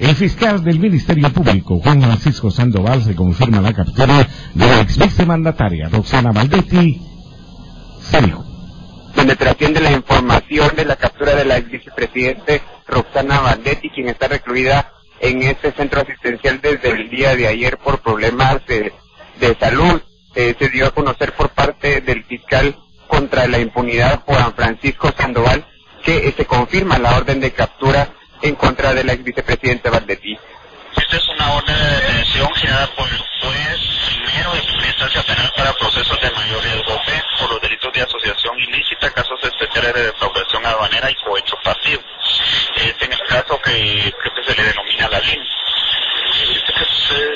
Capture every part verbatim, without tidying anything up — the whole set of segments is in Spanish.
El fiscal del Ministerio Público, Juan Francisco Sandoval, se confirma la captura de la ex vicemandataria Roxana Baldetti. Se dijo. Donde trasciende la información de la captura de la ex vicepresidente Roxana Baldetti, quien está recluida en este centro asistencial desde el día de ayer por problemas de, de salud. Eh, se dio a conocer por parte del fiscal contra la impunidad, Juan Francisco Sandoval, que eh, se confirma la orden de captura en contra de la ex vicepresidente Baldetti. Esta es una orden de detención generada por el juez primero de primera instancia penal para procesos de mayor riesgo B por los delitos de asociación ilícita, casos especiales de defraudación aduanera y cohecho pasivo. Es en el caso que creo que se le denomina la L I N. Este caso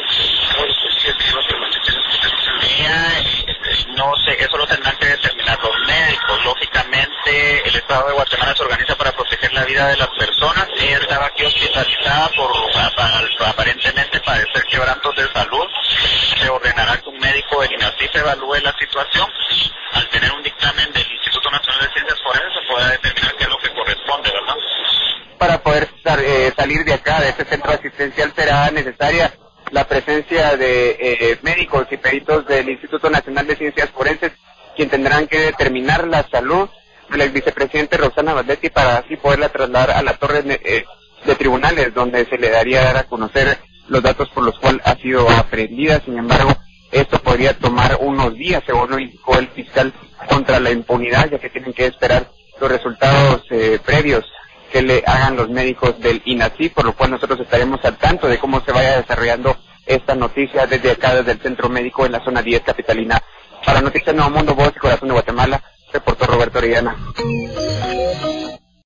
no sé, eso lo tendrán que determinar los médicos. Lógicamente, el Estado de Guatemala se organiza para proteger la vida de las personas. Ella estaba aquí hospitalizada por aparentemente padecer quebrantos de salud. Se ordenará que un médico del INASIF evalúe la situación. Al tener un dictamen del Instituto Nacional de Ciencias Forenses se pueda determinar qué es lo que corresponde, ¿verdad? Para poder eh, salir de acá, de este centro asistencial, será necesaria la presencia de eh, médicos y peritos del Instituto Nacional de Ciencias Forenses, quien tendrán que determinar la salud de la ex vicepresidente Roxana Baldetti para así poderla trasladar a la torre de, eh, de tribunales, donde se le daría a dar a conocer los datos por los cuales ha sido aprehendida. Sin embargo, esto podría tomar unos días, según lo indicó el fiscal contra la impunidad, ya que tienen que esperar los resultados eh, previos que le hagan los médicos del INASIF, por lo cual nosotros estaremos al tanto de cómo se vaya desarrollando esta noticia desde acá, desde el Centro Médico en la zona diez capitalina. Para Noticias Nuevo Mundo, Voz y Corazón de Guatemala, reportó Roberto Orellana.